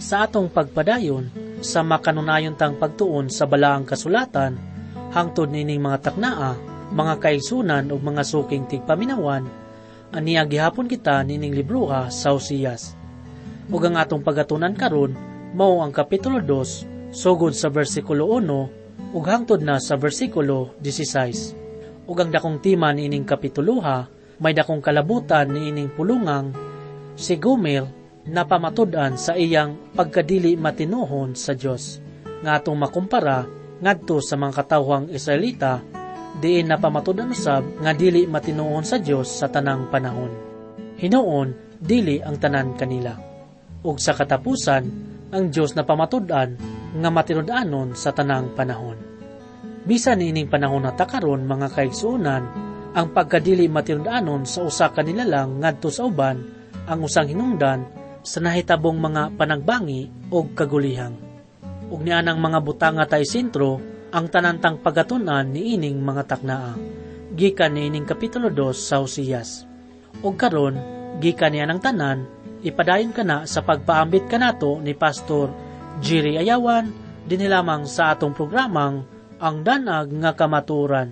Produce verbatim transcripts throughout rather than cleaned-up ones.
Sa atong pagpadayon, sa makanunayon tang pagtuon sa balaang kasulatan, hangtod nining mga taknaa, mga kaigsunan o mga suking tigpaminawan, aniya gihapon kita nining libruha sa Hosias. Ug ang atong pagatunan karon mao ang kapitulo two, sugod sa bersikulo one ug hangtod na sa bersikulo sixteen. Ug ang dakong tema niining kapituluha may dakong kalabutan niining pulungang si Gomer na pamatud-an sa iyang pagkadili matinuhon sa Dios, nga atong makumpara ngadto sa mga katawhang Israelita diin napamatud-an usab nga dili matinuhon sa Dios sa tanang panahon. Hinuon dili ang tanan kanila. Ug sa katapusan ang Dios na pamatud-an nga matinud-anon sa tanang panahon. Bisan niining panahon na takaron mga kaigsuonan, ang pagkadili matinud-anon sa usa ka nilalang ngadto sa uban ang usang hinungdan sa nahitabong mga panagbangi o kagulihang. Ug nianang mga butanga tay sentro ang tanantang pagatunan niining mga taknaa, gikan niining kapitulo two sa Hosias. Ug karon, gikan niya ng tanan, ipadayon ka na sa pagpaambit kanato ni Pastor Jerry Ayawan, din lamang sa atong programang Ang Danag nga Kamaturan.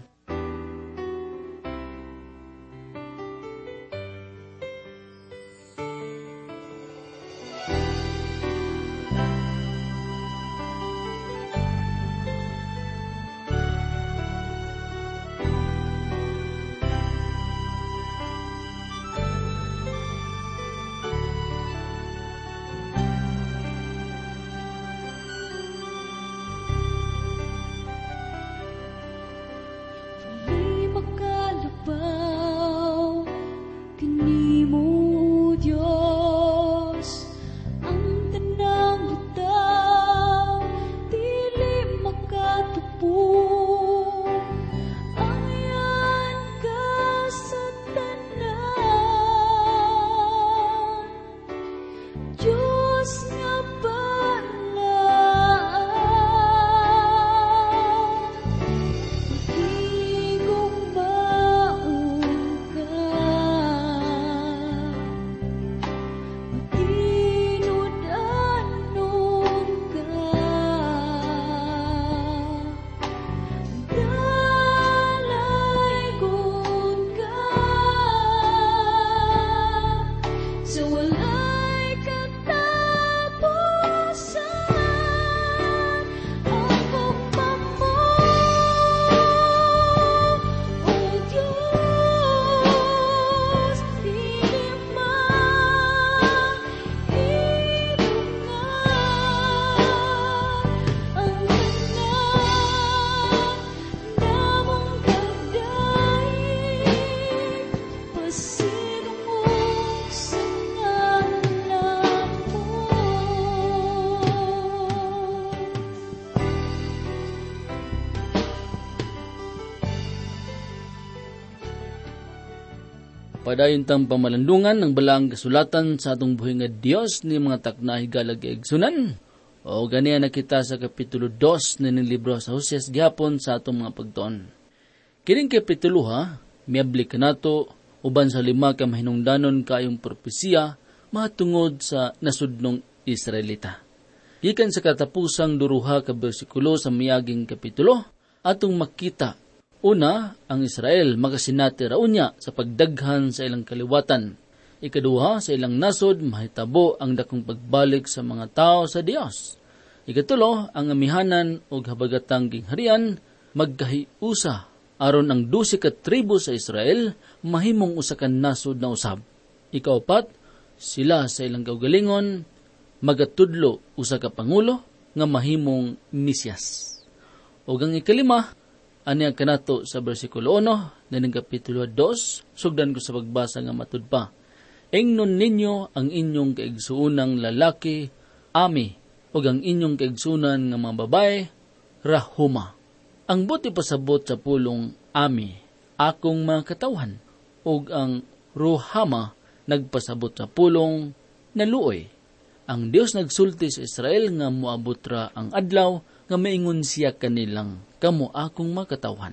Padayon tang pamalandungan ng balaang kasulatan sa atong buhi nga Dios ni mga takna higalag igsunan. O ganiya na kita sa kapitulo two ng libro sa Hosias gihapon sa atong mga pagtuon. Kining kapitulo ha, miabli kanato uban sa lima ka mahinungdanon kayong propesiya matungod sa nasudnong Israelita. Gikan sa katapusang duruha ka bersikulo sa miaging kapitulo, atong makita una, ang Israel makasinati raunya sa pagdaghan sa ilang kaliwatan. Ikaduha, sa ilang nasod mahitabo ang dakong pagbalik sa mga tao sa Dios. Ikatulo, ang amihanan o habagatang gingharian magkahiusa aron ang dusi ka tribo sa Israel mahimong usa ka nasod na usab. Ikaupat, sila sa ilang kaugalingon magatudlo usa ka pangulo nga mahimong Mesiyas. O ang ikalima, ani ang kanato sa bersikulo one ng kapitulo two, sugdan ko sa pagbasa nga matud pa. Engnon ninyo ang inyong kaigsuunang lalaki, Ami, o ang inyong kaigsuunan nga mga babae, Rahuma. Ang buti pasabot sa pulong Ami, akong mga katawhan, o ang Ruhama nagpasabot sa pulong Naluoy. Ang Dios nagsulti sa Israel nga moabot ra ang adlaw nga maingon siya kanilang kamo akong makatawhan.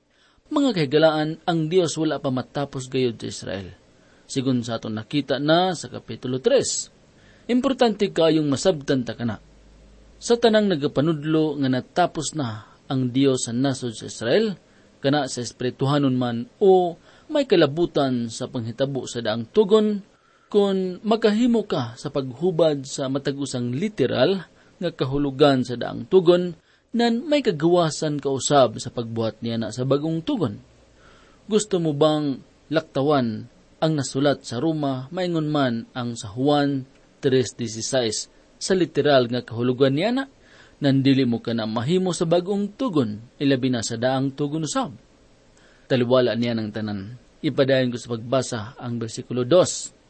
Mga kahigalaan, ang Dios wala pa matapos gayud sa Israel. Sigun sa aton nakita na sa kapitulo three. Importante kayong masabtan ta kana. Sa tanang nagapanudlo nga natapos na ang Dios sa nasod sa Israel, kana sa espirituhanon man o may kalabutan sa panghitabo sa daang tugon, kung makahimo ka sa paghubad sa matag-usang literal nga kahulugan sa daang tugon, nan may kagawasan kausab sa pagbuhat niya na sa bagong tugon. Gusto mo bang laktawan ang nasulat sa Roma, maingon man ang sa Juan three sixteen sa literal nga kahulugan niya na, nandili mo ka na mahimo sa bagong tugon, ilabi na sa daang tugon usab. Taliwala niya ng tanan. Ipadayon ko sa pagbasa ang versikulo two.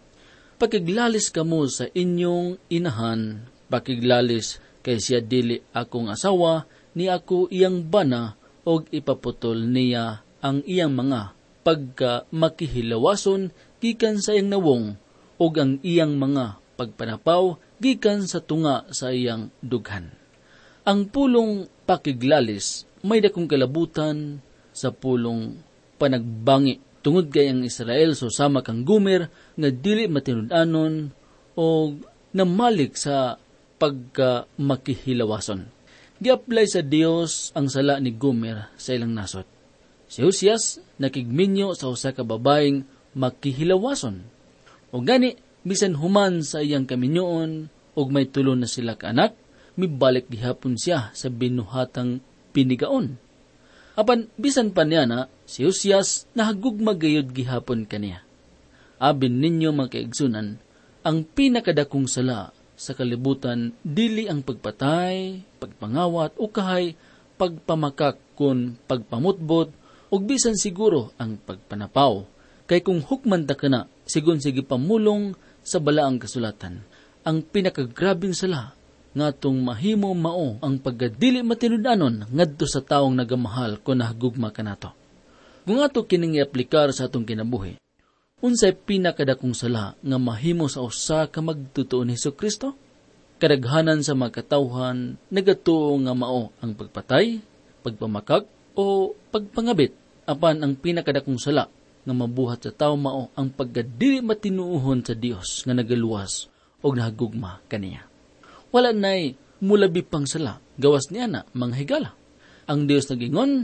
Pakiglalis kamo sa inyong inahan, pakiglalis kay siya dili akong asawa, ni ako iyang bana, og ipaputol niya ang iyang mga pagka makihilawason gikan sa iyang nawong, og ang iyang mga pagpanapaw gikan sa tunga sa iyang dughan. Ang pulong pakiglalis may dakong kalabutan sa pulong panagbangi tungod kay ang Israel so sama kang gumer nga dili matinud-anon o namalik sa pagka makihilawason. Gi-apply sa Dios ang sala ni Gomer sa ilang nasod. Si Hosias nakigminyo sa usa ka babaeng makihilawason. O gani bisan human sa iyang kaminyoon og may tulo na sila ka anak, mibalik gihapon siya sa binuhatang pinigaon. Apan bisan pa niya na, si Hosias nahagugma gayud gihapon kaniya. Abin ninyo mga kaigsunan, ang pinakadakong sala sa kalibutan dili ang pagpatay, pagpangawat o kahay pagpamakak kun pagpamutbot ug bisan siguro ang pagpanapaw. Kay kung hukman ta kana sigon sige pamulong sa balaang kasulatan, ang pinakagrabing sala ngatong mahimo mao ang paggadili matinud-anon ngadto sa taong nagamahal kun nahagugma kanato. Kung ato kining i-aplikar sa atong kinabuhi, unsay pinakadakong sala nga mahimo sa usa ka magtutuo ni Hesukristo? Kadaghanan sa mga katawhan nagatuo nga mao ang pagpatay, pagpamakak o pagpangabit. Apan ang pinakadakong sala nga mabuhat sa tawo mao ang paggadili matinuohon sa Dios nga nagaluwas og nahagugma kaniya. Wala na'y mulabi pang sala, gawas niya na mga higala. Ang Dios nagingon,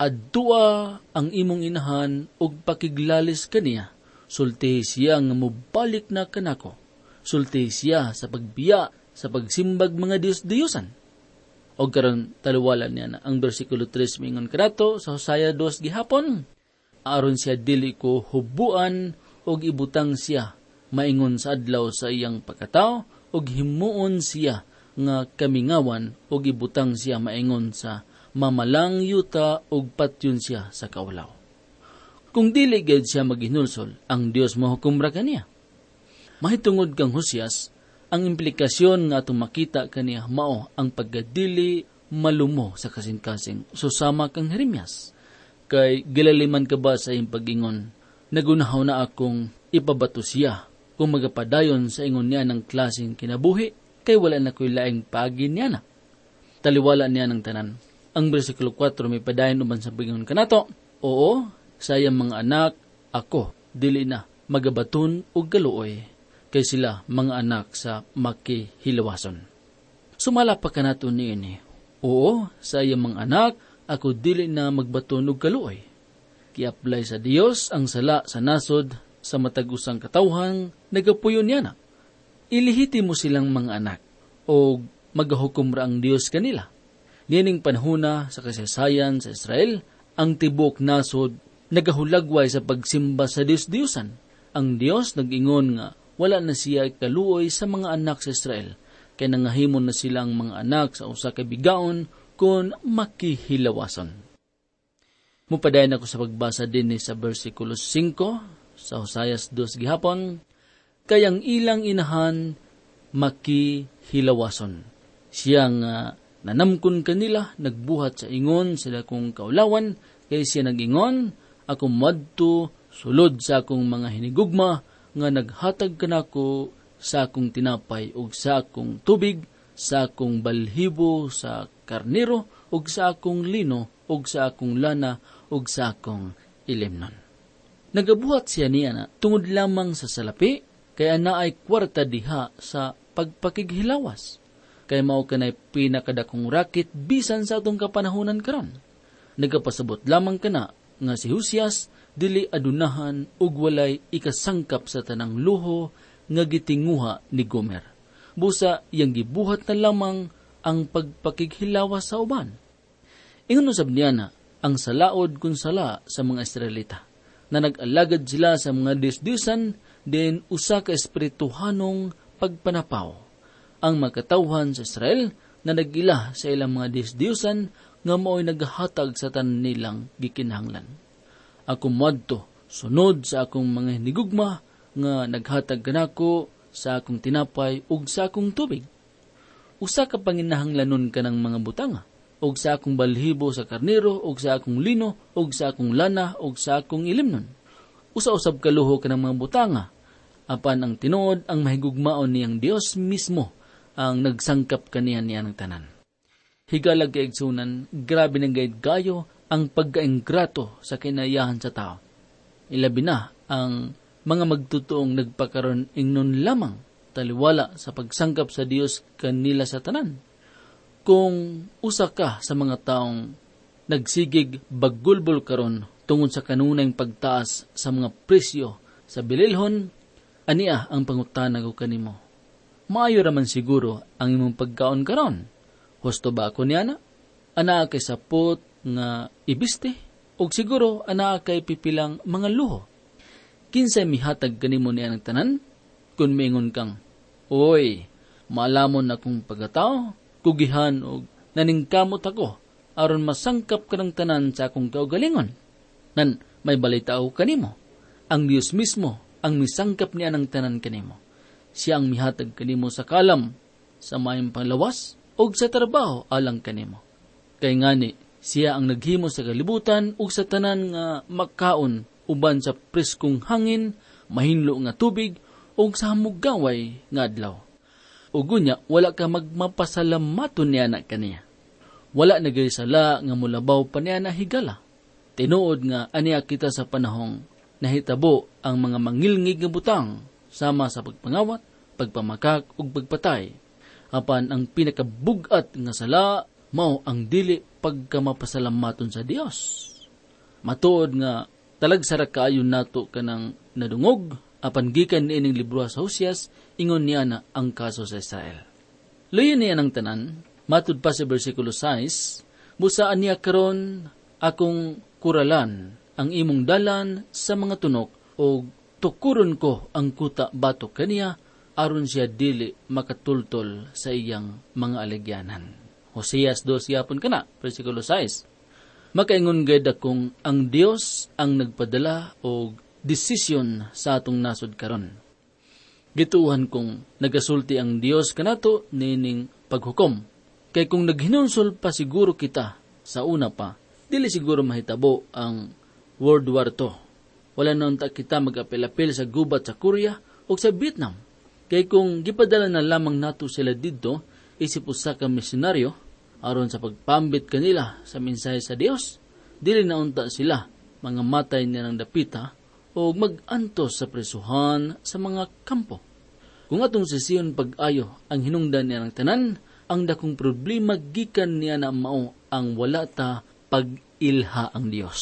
adtua ang imong inahan og pakiglalis kaniya, sulti siya nga mubalik na kanako, sulti siya sa pagbiya, sa pagsimbag mga Diyos-Diyosan. O karon taluwalan niya na ang versikulo three mingon kanato sa Hosea two gihapon, aron siya dili ko hubuan og ibutang siya, maingon sa adlaw sa iyang pagkatao, og himuon siya nga kamingawan og ibutang siya maingon sa mamalang yuta og patyon siya sa kaulaw. Kung dili gid siya maghinulsol, ang Dios mahukumra kaniya. Mahitungod kang Hosias, ang implikasyon nga atong makita kaniya mao ang paggadili malumo sa kasing-kasing susama kang Jeremias. Kay gilaliman ka ba sa iyong pag-ingon, nagunahaw na akong ipabato siya kung magapadayon sa ingon niya ng klaseng kinabuhi, kay wala na ko'y laing paagin niya na. Taliwala niya ng tanan. Ang versikulo four may padayon uban sa pag-ingon kanato, oo, sayang mga anak, ako, dili na, magabaton o galuoy, kay sila mga anak sa makihilawason. Sumala pa kanato niini, oo, sayang mga anak, ako dili na magbaton o galuoy. Ki-apply sa Dios ang sala sa nasod, sa matag-usang katawhang nagapuyon niya na. Ilihiti mo silang mga anak o magahukumra ang Diyos kanila. Nining panahuna sa kasaysayan sa Israel, ang tibok nasod nagahulagway sa pagsimba sa Diyos-Diyosan. Ang Diyos nag-ingon nga wala na siya kaluoy sa mga anak sa Israel, kaya nangahimon na silang mga anak sa usa ka bigaon kung makihilawason. Mupadayon ako sa pagbasa din sa versikulo five sa Hosea two gihapon, kayang ilang inahan makihilawason. Siya nga nanamkon kanila, nagbuhat sa ingon sila kong kaulawan, kay siya nag-ingon, ako madto sulod sa akong mga hinigugma, nga naghatag kanako sa akong tinapay ug sa akong tubig, sa akong balhibo sa karnero, ug sa akong lino, ug sa akong lana, ug sa akong ilimnon. Nagabuhat siya niya na tungod lamang sa salapi, kaya na ay kwarta diha sa pagpakighilawas. Kay mao kanay pinakadakong rakit bisan sa atong kapanahunan karon. Nagapasabot lamang kana nga si Hosias dili adunahan ug walay ikasangkap sa tanang luho nga gitinguha ni Gomer. Busa yang gibuhat na lamang ang pagpakighilawas sa uban. Ingon usab niya na ang salaod kun sala sa mga Israelita na nag-alagad sila sa mga Diyos-Diyosan din usa ka espirituhanong pagpanapaw. Ang makatawhan sa Israel na nagila sa ilang mga Diyos-Diyosan nga mao'y naghatag sa tanan nilang gikinahanglan. Ako madto sunod sa akong mga hinigugma nga naghatag kanako sa akong tinapay ug sa akong tubig. Usa ka panginahanglanon kanang mga butanga ug sa akong balhibo sa karnero ug sa akong lino ug sa akong lana ug sa akong ilimnon. Usa-usab kaluho kanang mga butanga apan ang tinuod ang mahigugmaon niyang Dios mismo ang nagsangkap kaniya niya ng tanan. Higalag kaigsunan, grabe ng gayud gayo ang pagkaingrato sa kinayahan sa tao. Ilabi na ang mga magtutuong nagpakaroon ingnon lamang taliwala sa pagsangkap sa Dios kanila sa tanan. Kung usa ka sa mga taong nagsigig baggulbol karon tungod sa kanunayng pagtaas sa mga presyo sa bililhon, ania ang pangutana ko kanimo. Maayo raman siguro ang imong pagkaon karon. Husto ba ako niya na? Ana kay sapot nga ibiste o siguro ana kay pipilang mga luho. Kinsay mihatag kanimo niya ng tanan? Kung mingon kang, oy, maalamon akong pagkatao, kugihan o naningkamot ako, aron masangkap ka ng tanan sa akong kaugalingon. Nan may balita ako kanimo. Ang Diyos mismo ang misangkap niya ng tanan kanimo. Siya ang mihatag kanimo sa kalam, sa mayang panglawas, o sa trabaho alang kanimo. Kay ngani, siya ang naghimo sa kalibutan o sa tanan nga makaon uban sa preskong hangin, mahinlo nga tubig, o sa hamugaway nga adlaw. Ugunya, wala ka magmapasalamaton niya na kaniya. Wala nagaysala nga mulabaw pa niya na higala. Tinuod nga aniya kita sa panahong nahitabo ang mga mangilngig nga butang sama sa pagpangawat, pagpamakak ug pagpatay. Apan ang pinakabugat nga sala mao ang dili pagkamapasalamaton sa Dios. Matuod nga talagsara kaayo nato kanang nadungog apan gikan niining libro sa Hosias ingon niya na ang kaso sa Israel. Luyon niya ng tanan, matud pa sa bersikulo sais, busaan niya karon akong kuralan ang imong dalan sa mga tunok o tukuron ko ang kuta batok kaniya aron siya dili makatultol sa iyang mga aligyanan. Hosias two yapon kana, bersikulo sais. Makaingon gayud akong ang Dios ang nagpadala og desisyon sa atong nasod karon. Gituuhan kong nagasulti ang Dios kanato nining paghukom. Kay kung naghinunsol pa siguro kita sa una pa, dili siguro mahitabo ang World War Two. Wala na unta kita mag-apel-apel sa gubat sa Korea o sa Vietnam. Kay kung gipadala na lamang nato sila didto, isip usa ka misyonaryo, aron sa pagpambit kanila sa mensahe sa Dios, dili na unta sila mga matay niya ng dapita o mag-antos sa presuhan sa mga kampo. Kung atong sisiyon pag-ayo ang hinungdan niya ng tanan, ang dakong problema gikan niya na mao ang wala ta pag-ilha ang Dios.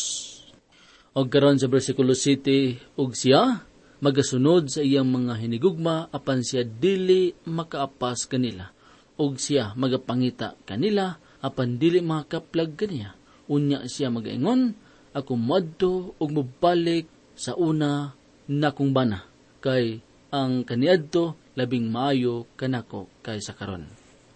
Og karon sa bersikulo seven, og siya magasunod sa iyang mga hinigugma apan siya dili makaapas kanila, og siya magapangita kanila apan dili makaplag kaniya. Unya siya magaingon, ako moadto og mobalik sa una nakong bana, kay ang kaniadto labing maayo kanako kaysa karon.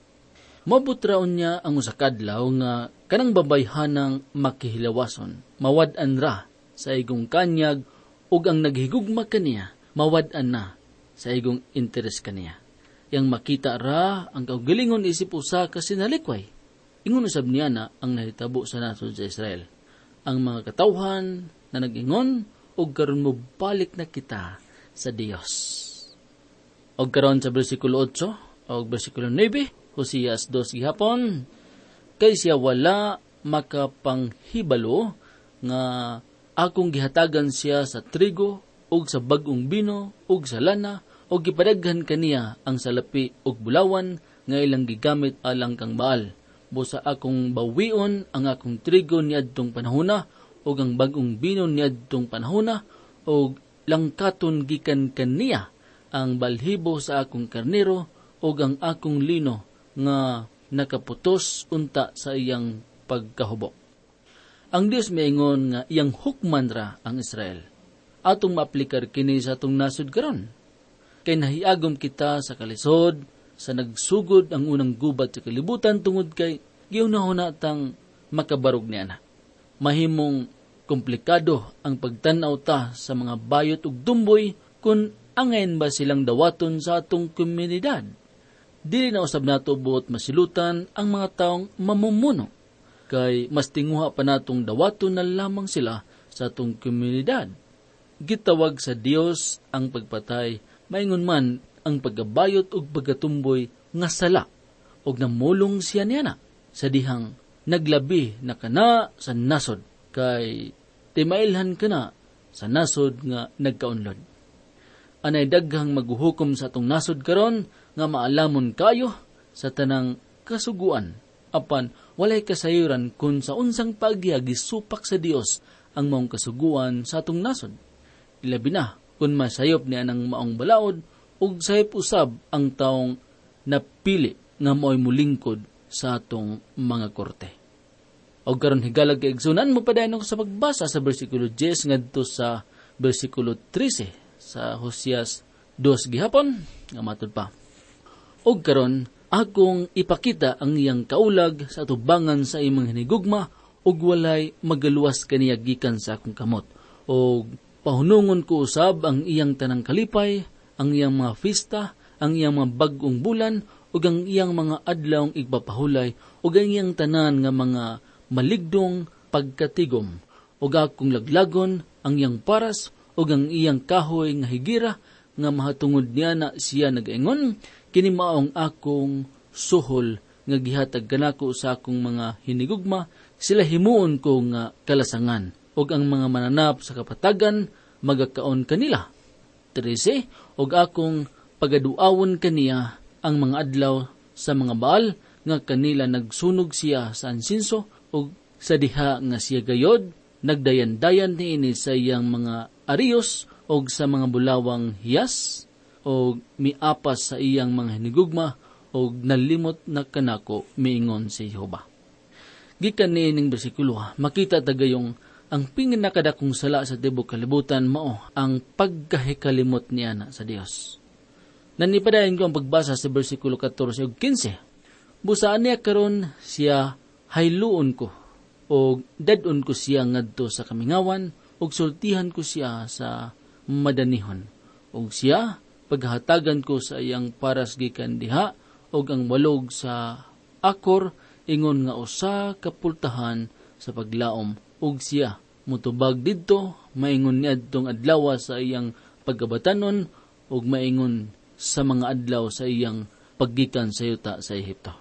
Mabutraon niya ang usakadlaw nga kanang babayhanang makihilawason, mawad-an ra sa igong kanyag ug ang naghigugma kaniya, mawad-an na sa igong interes kaniya. Yang makita ra ang kaugalingon isip usa ka sinalikway. Ingon usab niya na ang nahitabo sa nasod sa Israel. Ang mga katawhan na nag-ingon ug karon mo balik na kita sa Dios. Og karon sa bersikulo eight og bersikulo nine, Hosias two gihapon, kay siya wala makapanghibalo nga akong gihatagan siya sa trigo ug sa bag-ong bino ug sa lana o gipadaghan kaniya ang salapi ug bulawan nga ilang gigamit alang kang Baal. Busa akong bawion ang akong trigo niadtong panahona ug ang bag-ong binon niadtong panahona ug langkaton gikan kaniya ang balhibo sa akong karnero ug ang akong lino nga nakaputos unta sa iyang pagkahubo. Ang Dios miingon nga iyang hukman ra ang Israel. Atong maaplikar kini sa atong nasod karon. Kay nahiagom kita sa kalisod, sa nagsugod ang unang gubat sa kalibutan tungod kay gihunahuna tang makabarog niana. Mahimong komplikado ang pagtanaw ta sa mga bayot ug dumboy kung angayon ba silang dawaton sa atong komunidad. Dili na usab nato buot masilutan ang mga taong mamumuno, kay mas tinguha pa natong dawaton na lamang sila sa atong komunidad. Gitawag sa Dios ang pagpatay, maingon man ang paggabayot ug pagatumboy nga sala, ug namulong siya niana sa dihang naglabi na kana sa nasod, kay timailhan kana sa nasod nga nagkaunlod. Anay daghang maghuhukom sa atong nasod karon nga maalamon kayo sa tanang kasuguan, apan walay kasayuran kung sa unsang paggiya gisupak sa Dios ang maong kasuguan sa atong nasod. Ilabi na kung masayop niya ng maong balaod ug sayop usab ang taong napili nga mo'y mulingkod sa atong mga korte. O karon higalag kay igsunan mo padayon sa pagbasa sa bersikulo ten ngadto sa bersikulo thirteen sa Hoseas two gihapon nga matud pa. Og karon akong ipakita ang iyang kaulag sa atubangan sa imong hinigugma ug walay magaluwas kaniya gikan sa akong kamot. Og pahunungon ko usab ang iyang tanang kalipay, ang iyang mga fista, ang iyang mga bag-ong bulan ug ang iyang mga adlawng igpapahulay ug ang iyang tanan nga mga maligdong pagkatigom ug akong laglagon ang iyang paras ug ang iyang kahoy nga higira nga mahatungod niya na siya nagaingon kini maong akong suhol nga gihatag kanako sa akong mga hinigugma, sila himuon ko nga kalasangan ug ang mga mananap sa kapatagan magakaon kanila. thirteen ug akong pagaduawon kaniya ang mga adlaw sa mga Baal nga kanila nagsunog siya sa ansinso ug sa diha nga siya gayod nagdayan-dayan niini sa iyang mga ariyos ug sa mga bulawang hiyas ug miapas sa iyang mga hinigugma ug nalimot na kanako miingon si Jehova. Gikan niining bersikulo makita tagayong ang pinginakadakong sala sa tibok kalibutan mao ang pagkahikalimot niya na sa Dios. Nanipadayon ko ang pagbasa sa bersikulo fourteen ug fifteen. Busaan niya karon siya hayluon ko o dadon ko siya ngadto sa kamingawan ug sultihan ko siya sa madanihon. Ug siya paghatagan ko sa iyang paras gikan diha ug ang walog sa akor ingon nga usa ka pultahan sa paglaom ug siya mutubag didto maingon niadtong adlaw sa iyang pagkabatanon ug maingon sa mga adlaw sa iyang paggikan sa yuta sa Ehipto.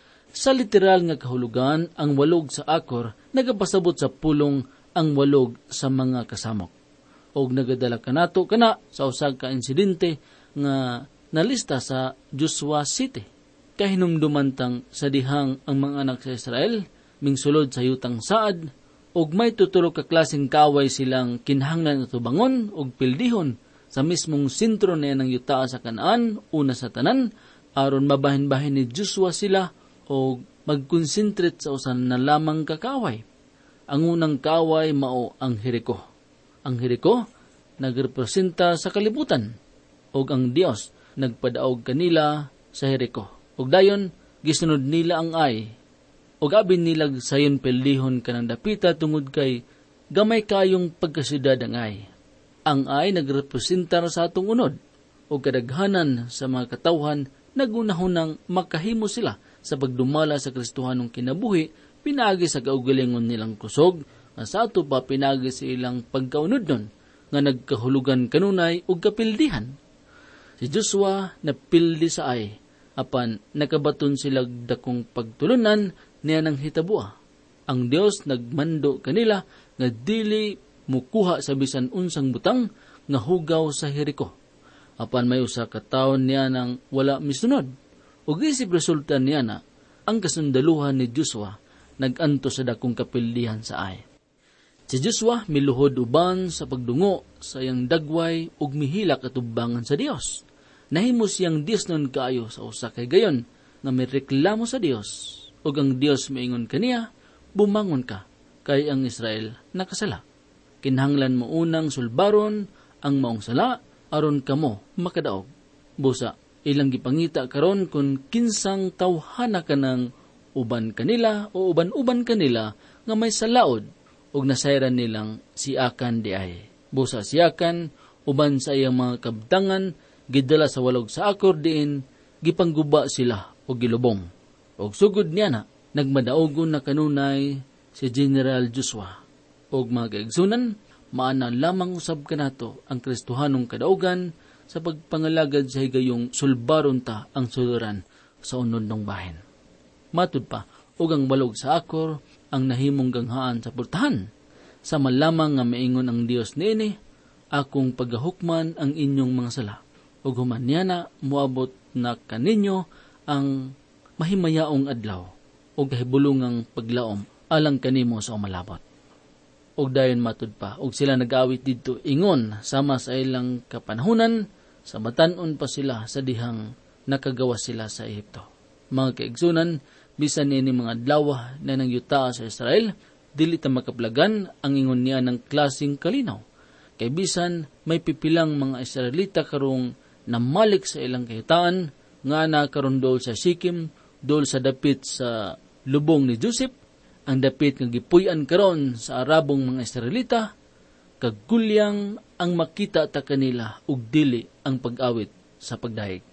Sa literal nga kahulugan, ang walog sa akor nagapasabot sa pulong ang walog sa mga kasamok. Og nagadala kanato kana sa usag ka insidente nga nalista sa Joshua City. Kahinumdumantang sa dihang ang mga anak sa Israel mingsulod sa yutang saad og may tuturo ka klaseng kaway silang kinahanglan at bangon og pildihon sa mismong sentro niya ng yuta sa Kanaan, una sa tanan, aron mabahin-bahin ni Joshua sila o magkonsentrate sa usan na lamang kakaway. Ang unang kaway mao ang Jericho. Ang Jericho nagrepresenta sa kalibutan og ang Dios nagpadaog kanila sa Jericho. Og dayon gisunod nila ang Ai. Og abin nila sayon pildihon kanang dapita tungod kay gamay kayong pagkasyudad ang Ai. Ang Ai nagrepresenta sa atong unod o kadaghanan sa mga katawhan nagunahunang makahimo sila sa pagdumala sa Kristohanong kinabuhi, pinagi sa kaugalingon nilang kusog, nga sa ato pa pinagi sa ilang pagkaunod nun, nga nagkahulugan kanunay o kapildihan. Si Joshua napildi sa Ai, apan nakabaton sila dakong pagtulunan niya ng hitabua. Ang Dios nagmando kanila nga dili mukuha sa bisan unsang butang nga hugaw sa Jericho. Apan may usa ka taon niya nang wala misunod. Ug isip resulta niya na ang kasundaluhan ni Joshua naganto sa dakong kapildihan sa Ai. Si Joshua miluhod uban sa pagdungo sa iyang dagway ug mihilak atubangan sa Dios. Nahimo siyang disnon kaayo sa usa kay gayon nga mireklamo sa Dios. Ug ang Dios maingon kaniya, bumangon ka, kay ang Israel nakasala. Kinahanglan mo unang sulbaron ang maong sala, aron kamo makadaog. Busa, ilang gipangita karon kung kinsang tawhana ka ng uban kanila o uban-uban kanila nga may salaod, ug nasayran nilang si Akan di ay. Busa si Akan, uban sa iyang mga kabtangan, gidala sa walog sa akor diin, gipangguba sila o gilubong. Og sugod niya na, nagmadaogon na kanunay si General Joshua. Og mga kaigsunan, maana lamang usab kanato ang Kristohanong kadaugan sa pagpangalagad sa higayong sulbaron ta ang suliran sa unod ng bahin. Matud pa, og ang walog sa akor ang nahimong ganghaan sa pultahan. Sama lamang nga maingon ang Dios niini, akong pagahukman ang inyong mga sala. Og human niya na muabot na kaninyo ang mahimayaong adlaw o kahibulungang paglaom alang kanimo sa umalabot. Og dayon matud pa, og sila nag-awit didto ingon sama sa ilang kapanahunan, sa batan-on pa sila sa dihang nakagawa sila sa Ehipto. Mga kaigsunan, bisan nini mga adlaw na nangyuta sa Israel, dili ta makaplagan ang ingon niya ng klaseng kalinaw. Kay bisan may pipilang mga Israelita karong namalik sa ilang kahitaan, nga na karon dol sa Sikim, dol sa dapit sa lubong ni Joseph, ang dapit nga gipuy-an karon sa Arabong mga Israelita, kagulyang ang makita ta kanila ug dili ang pag-awit sa pagdahig.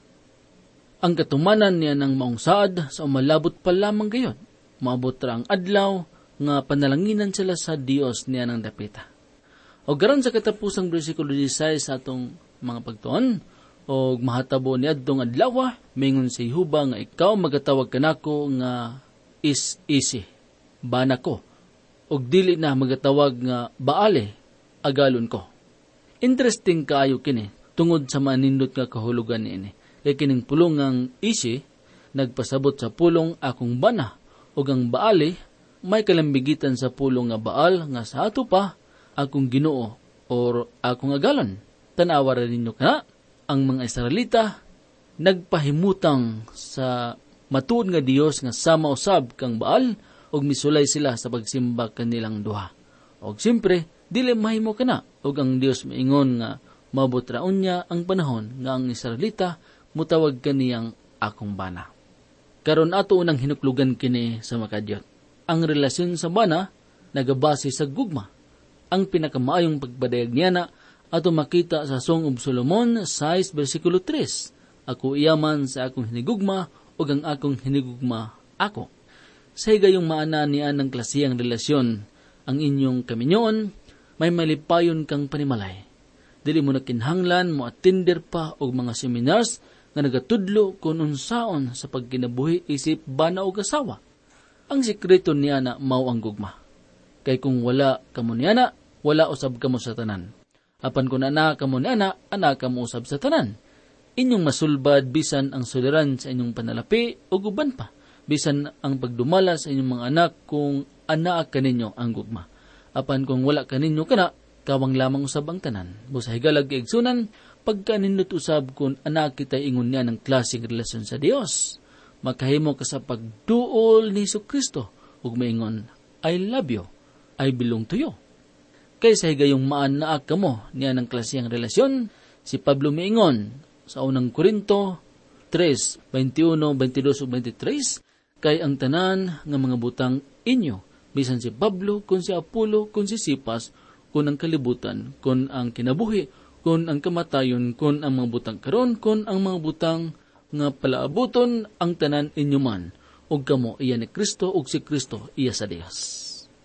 Ang katumanan niya ng maong saad sa umalabot pa lamang gayon, maabot ra ang adlaw nga panalanginan sila sa Dios niya ng dapita. O garon sa katapusang bersikulo desisayis sa atong mga pagtuon, og mahatabo ni adtong adlaw, mingon si Jehovah nga ikaw magatawag kanako nga is-isi, bana ko, og dili na magatawag nga baale, agalon ko. Interesting kaayo kini, tungod sa manindot nga kahulugan niini. Kay kining pulong ngang isi, nagpasabot sa pulong akong bana, og ang baale, may kalambigitan sa pulong nga baal, nga sa ato pa, akong Ginoo, or akong agalon. Tanawa rin ninyo ka, ang mga Israelita nagpahimutang sa matuod nga Dios nga sama usab kang Baal og misulay sila sa pagsimba kanilang duha. Og simpre dili mahimo kana og ang Dios maingon nga maabot ra unya ang panahon nga ang Israelita mutawag kaniyang akong bana. Karon ato unang hinuklugan kini sa makadyot. Ang relasyon sa bana nagabase sa gugma. Ang pinakamaayong pagpadayag niya na ato makita sa Song of Solomon six versikulo tres. Ako iyaman sa akong hinigugma o ang akong hinigugma ako. Sa higayong maana niya ng klasiyang relasyon ang inyong kaminyoon, may malipayon kang panimalay. Dili mo na kinhanglan mo attender pa og mga seminars nga nagatudlo kung unsaon sa pagkinabuhi isip bana o asawa. Ang sikreto niya na mao ang gugma. Kay kung wala kamo niya na, wala usab kamo sa tanan. Apan kung anak kamo ni ana, anak kamo usab sa tanan. Inyong masulbad bisan ang suliran sa inyong panalapi o guban pa. Bisan ang pagdumala sa inyong mga anak kung anak kaninyo ang gugma. Apan kung wala kaninyo kana, kawang lamang usab ang tanan. Busa higalag kaigsunan, pagka nindot usab kung anak kita ingon niya ng klaseng relasyon sa Dios. Makahimo ka sa pagduol ni Jesucristo ug maingon, I love you, I belong to you. Kaysa higayong maan na ka mo niya ng klaseng relasyon, si Pablo maingon sa unang Korinto three, twenty-one, twenty-two, twenty-three, kay ang tanan nga mga butang inyo, bisan si Pablo, kun si Apollo, kun si Sipas, kun ang kalibutan, kun ang kinabuhi, kun ang kamatayon, kun ang mga butang karon, kun ang mga butang nga palaabuton, ang tanan inyo man, ug kamo iya ni Kristo, ug si Kristo iya sa Dios.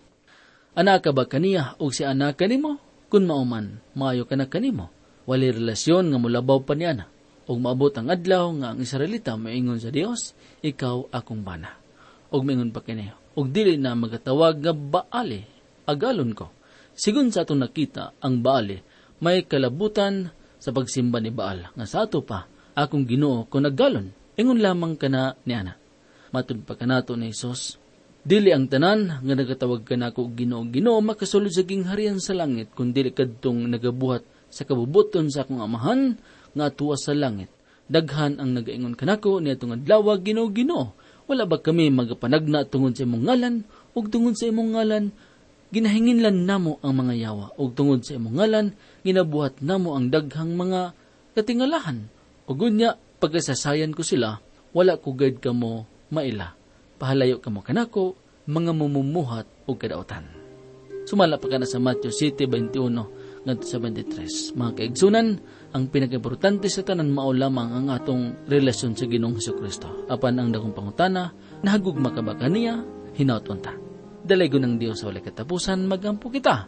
Anak ka ba kaniya o si anak kanimo? Kung mauman, maayo ka na kanimo. Wali relasyon nga mulabaw pa niya na. Og maabot ang adlaw nga ang Israelita maingon sa Dios, ikaw akong bana. Og maingon pa kaniya, og dili na magatawag nga baale, agalon ko. Sigun sa atong nakita, ang baale may kalabutan sa pagsimba ni Baal, nga sa ato pa, akong Ginoo kung naggalon, ingon lamang ka na ni ana. Matun pa ka nato ni Isos, dili ang tanan, nga nagatawag ka na ako Ginoo, Ginoo, makasulod sa gingharian sa langit, kung dili kadtong nagabuhat sa kabubuton sa akong amahan, nga tuwa sa langit. Daghan ang nagaingon kanako niya tungod adlaw, Ginoo, Ginoo, wala ba kami magapanagna tungod sa imong ngalan, ug tungod sa imong ngalan, ginahinginlan namo ang mga yawa, ug tungod sa imong ngalan, ginabuhat namo ang daghang mga katingalahan. Ug unya, pagkasasayan ko sila, wala ko gad kamo maila. Pahalayo kamo kanako, mga mumumuhat ug kadautan. Sumala pa ka na sa Matthew seven twenty-one ngadto sa twenty-three. Mga kaigsunan, ang pinaka-importante sa tanan mao lamang ang atong relasyon sa Ginoong Hesukristo. Apan ang dakong pangutana, nahagugma ka ba kaniya, hinauton ta. Dalaygon ng Dios sa walay katapusan, magampo kita.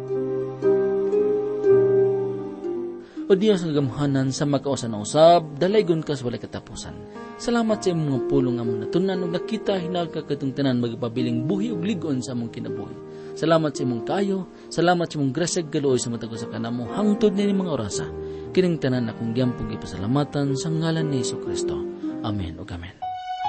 O Diyos ang gamhanan sa makausan na usab, dalaygon ka sa walay katapusan. Salamat sa imong mga pulong among natunan ug nakita hinal ka katong tanan magpabiling buhi ug ligon sa among kinabuhi. Salamat sa imong kayo, salamat sa imong grasya ug kaluoy sa matag sa kanamo hangtod ni mga orasa. Kining tanan akong giampong ipasalamatan sa ngalan ni Hesukristo. Amen ug amen.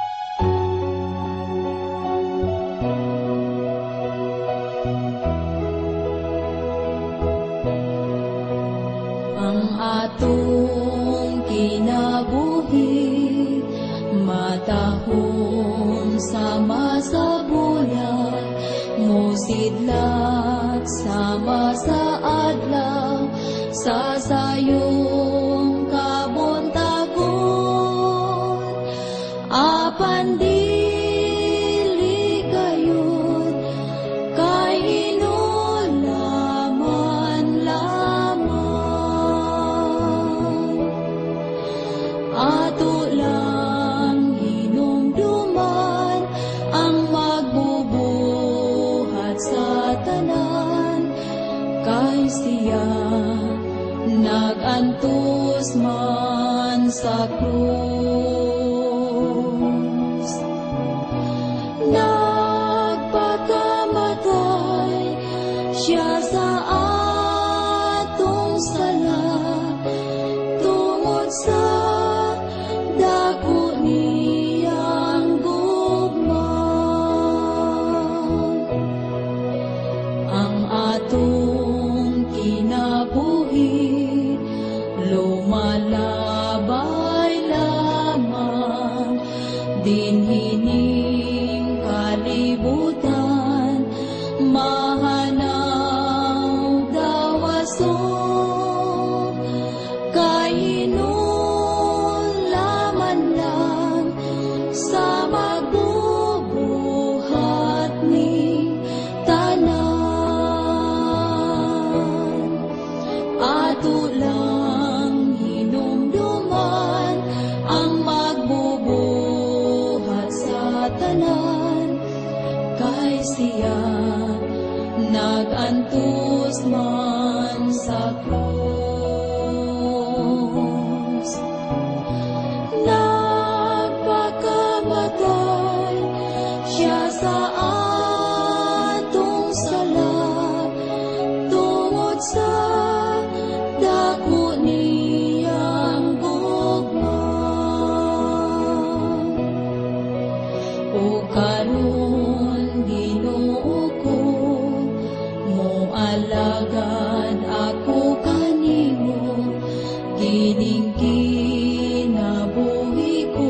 Atong kinabuhi matahong sama sa bulan, musidlat sama sa adlaw sa sayong kabuntagon. Apan dili gayon kay inulaman lamang. Ato lang hinumduman ang magbubuhat sa tanan, kay siya nagantos man sa krus. Nagpakamatay siya sa atong sala, tungod sa dako niyang gugma. Ang atong kinabuhi lumalabay lamang, dinhining kalibutan, mahanaw dawason, kay inulaman lang sa magbubuhat ni tanan. Ato lang hinumduman ang magbubuhat sa tanan, kay siya nagantos man sa krus. Nagpakamatay siya sa atong sala, tungod sa dako niyang gugma. O karon Ginoo ko, moalagad ako kanimo, kining kinabuhi ko,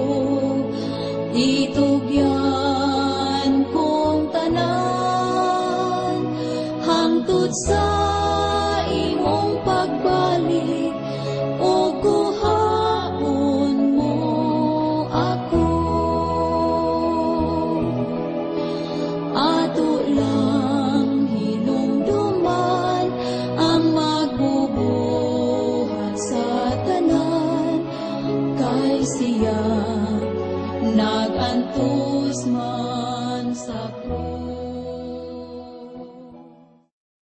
itugyan kong tanan, hangtod sa imong pagbalik, o kuhaon mo ako. Ato lang hinumduman ang magbubuhat sa tanan, kay siya nagantos man sa krus.